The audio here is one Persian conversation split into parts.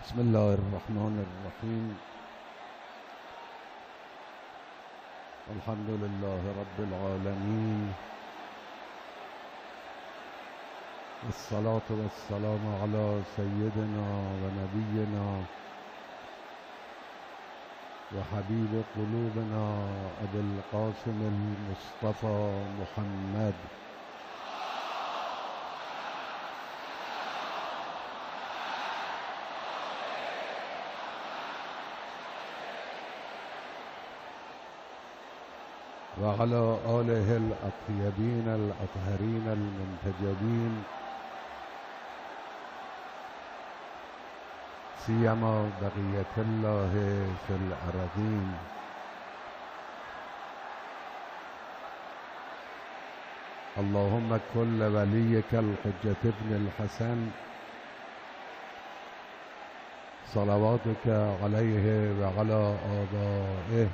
بسم الله الرحمن الرحیم. الحمد لله رب العالمین، الصلاة والسلام على سيدنا ونبينا وحبيب قلوبنا أبي القاسم المصطفى محمد وعلى آله الأطيبين الأطهرين المنتجبين، سيما بقية الله في الأرضين. اللهم كل وليك الحجة ابن الحسن صلواتك عليه وعلى آبائه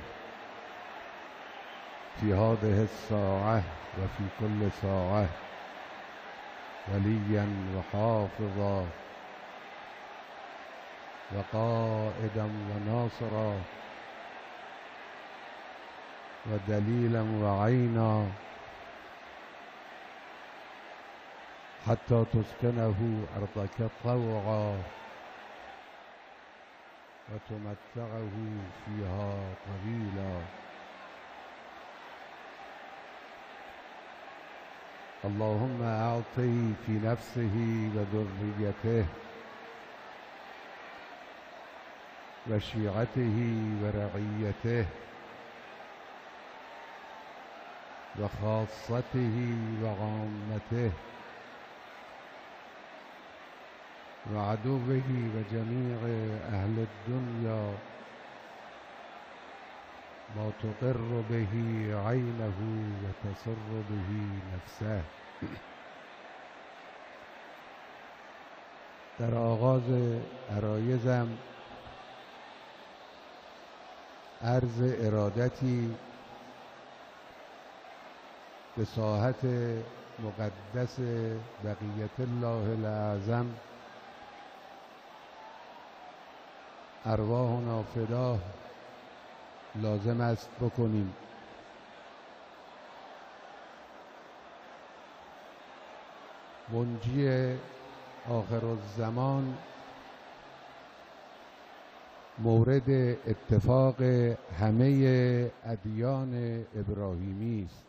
في هذه الساعة وفي كل ساعة وليا وحافظا وقائدا وناصرا ودليلا وعينا، حتى تسكنه أرضك طوعا وتمتعه فيها طويلا. اللهم أعطي في نفسه وذريته وشيعته ورعيته وخاصته وعامته وعدوه وجميع أهل الدنيا ما تقر به عينه وتسر به نفسه. در آغاز عرایزم عرض ارادتی به ساحت مقدس بقیت الله الاعظم ارواحنا فداه لازم است بکنیم. منجی آخر الزمان مورد اتفاق همه ادیان ابراهیمی است.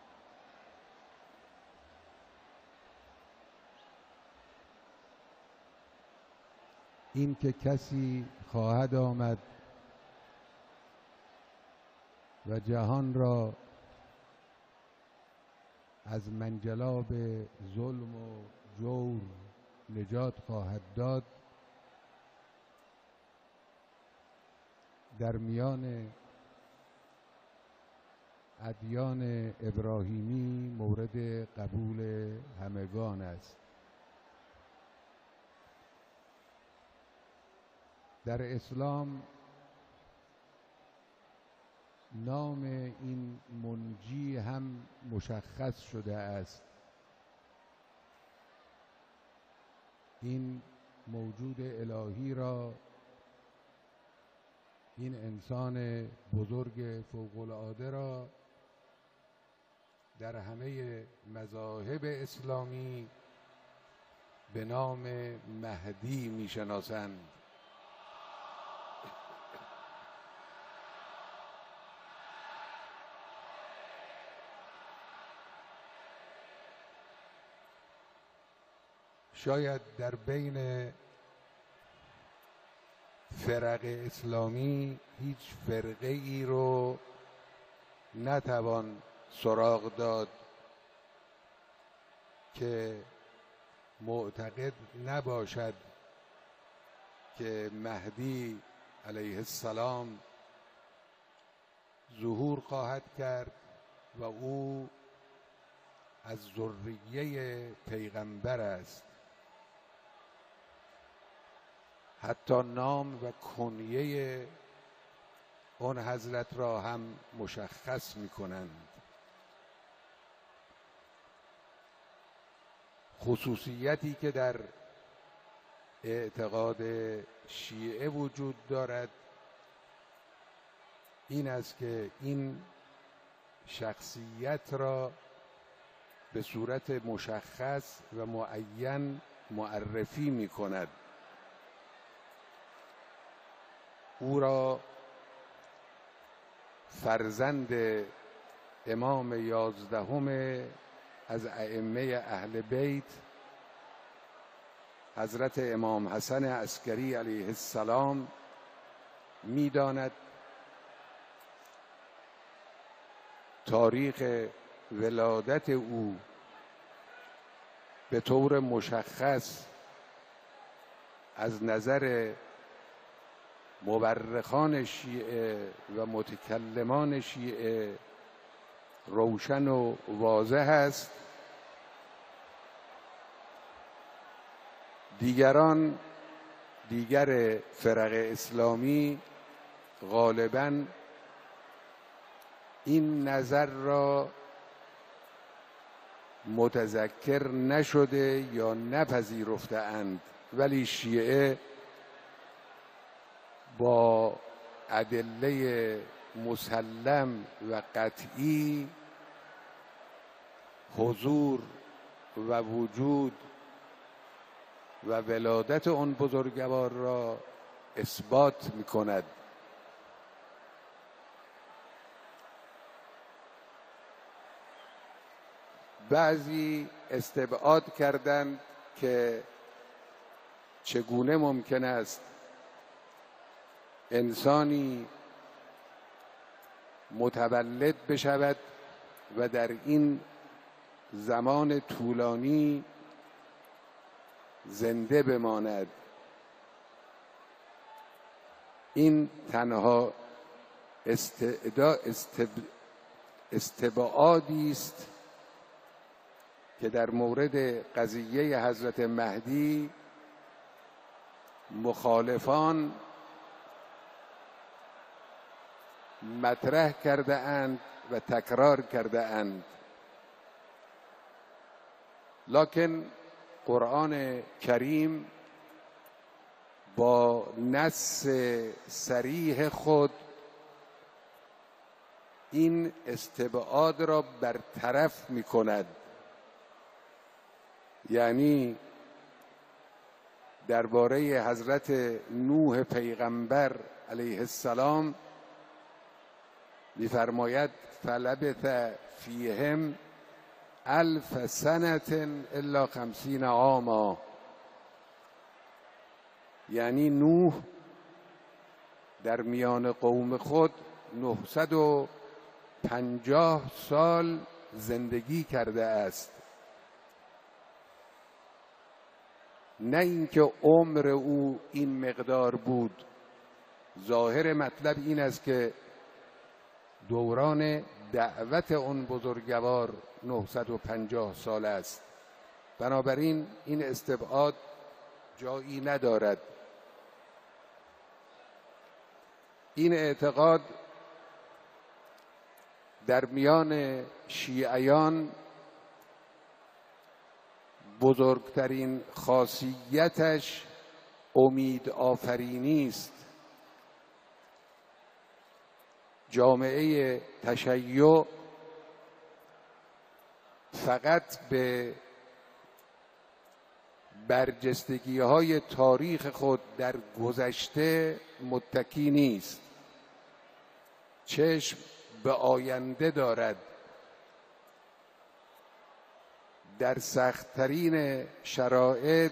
این که کسی خواهد آمد و جهان را از منجلاب ظلم و جور نجات خواهد داد، در میان ادیان ابراهیمی مورد قبول همگان است. در اسلام نام این منجی هم مشخص شده است. این موجود الهی را، این انسان بزرگ فوق‌العاده را در همه مذاهب اسلامی به نام مهدی می‌شناسند. شاید در بین فرق اسلامی هیچ فرقه ای رو نتوان سراغ داد که معتقد نباشد که مهدی علیه السلام ظهور خواهد کرد و او از ذریه پیغمبر است. حتی نام و کنیه اون حضرت را هم مشخص می کنند. خصوصیتی که در اعتقاد شیعه وجود دارد این است که این شخصیت را به صورت مشخص و معین معرفی می کند. او را فرزند امام 11 از ائمه اهل بیت حضرت امام حسن عسکری علیه السلام می داند. تاریخ ولادت او به طور مشخص از نظر مورخان شیعه و متکلمان شیعه روشن و واضح است. دیگر فرق اسلامی غالباً این نظر را متذکر نشده یا نپذیرفته اند، ولی شیعه با ادله مسلم و قطعی حضور و وجود و ولادت آن بزرگوار را اثبات می کند. بعضی استبعاد کردند که چگونه ممکن است انسانی متولد بشود و در این زمان طولانی زنده بماند. این تنها استبعادی است که در مورد قضیه حضرت مهدی مخالفان مطرح کرده اند و تکرار کرده اند، لکن قرآن کریم با نص صریح خود این استبعاد را برطرف می کند. یعنی درباره حضرت نوح پیغمبر علیه السلام می‌فرماید فلبث فیهم 1000 سنة الا 50 عاما. یعنی نوح در میان قوم خود 950 سال زندگی کرده است. نه اینکه عمر او این مقدار بود. ظاهر مطلب این است که دوران دعوت اون بزرگوار 950 سال است. بنابراین این استبعاد جایی ندارد. این اعتقاد در میان شیعیان بزرگترین خاصیتش امید آفرینی است. جامعه تشیع فقط به برجستگی‌های تاریخ خود در گذشته متکی نیست. چشم به آینده دارد. در سخت‌ترین شرایط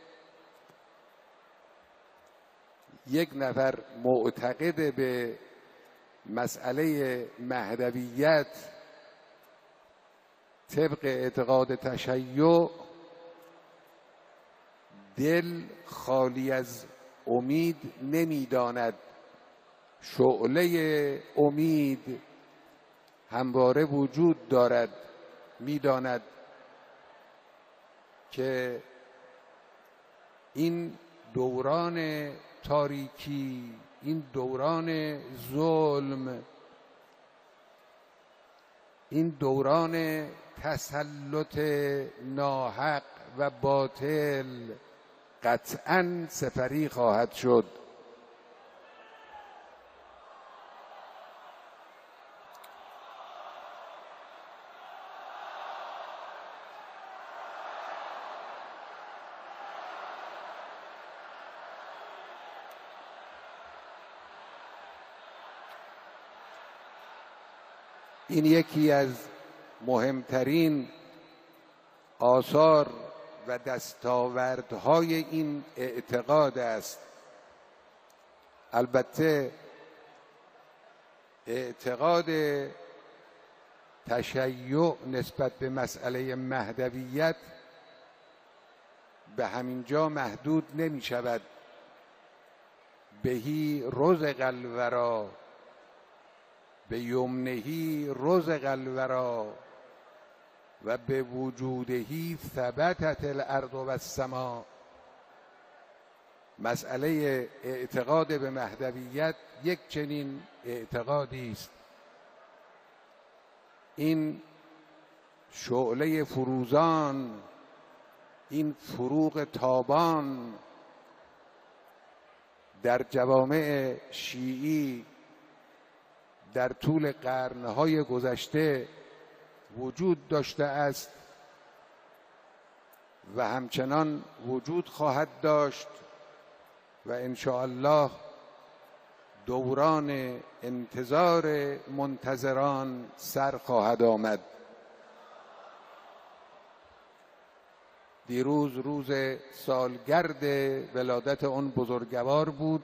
یک نفر معتقد به مسئله مهدویت طبق اعتقاد تشیع دل خالی از امید نمی‌داند. شعله امید همواره وجود دارد. می‌داند که این دوران تاریکی، این دوران ظلم، این دوران تسلط ناحق و باطل قطعاً سپری خواهد شد. این یکی از مهمترین آثار و دستاوردهای این اعتقاد است. البته اعتقاد تشیع نسبت به مسئله مهدویت به همین جا محدود نمی شود. بهی رزق الورا به یمنهی رزق الورا و به وجودهی ثبتت الارض و السما. مسئله اعتقاد به مهدویت یک چنین اعتقادی است. این شعله فروزان، این فروغ تابان در جوامع شیعی در طول قرنهای گذشته وجود داشته است و همچنان وجود خواهد داشت و ان شاء الله دوران انتظار منتظران سر خواهد آمد. دیروز روز سالگرد ولادت اون بزرگوار بود.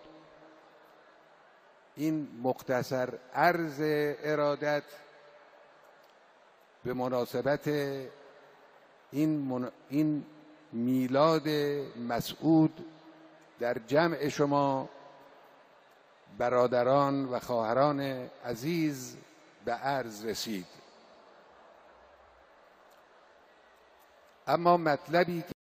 این مختصر عرض ارادت به مناسبت این میلاد مسعود در جمع شما برادران و خواهران عزیز به عرض رسید. اما مطلبی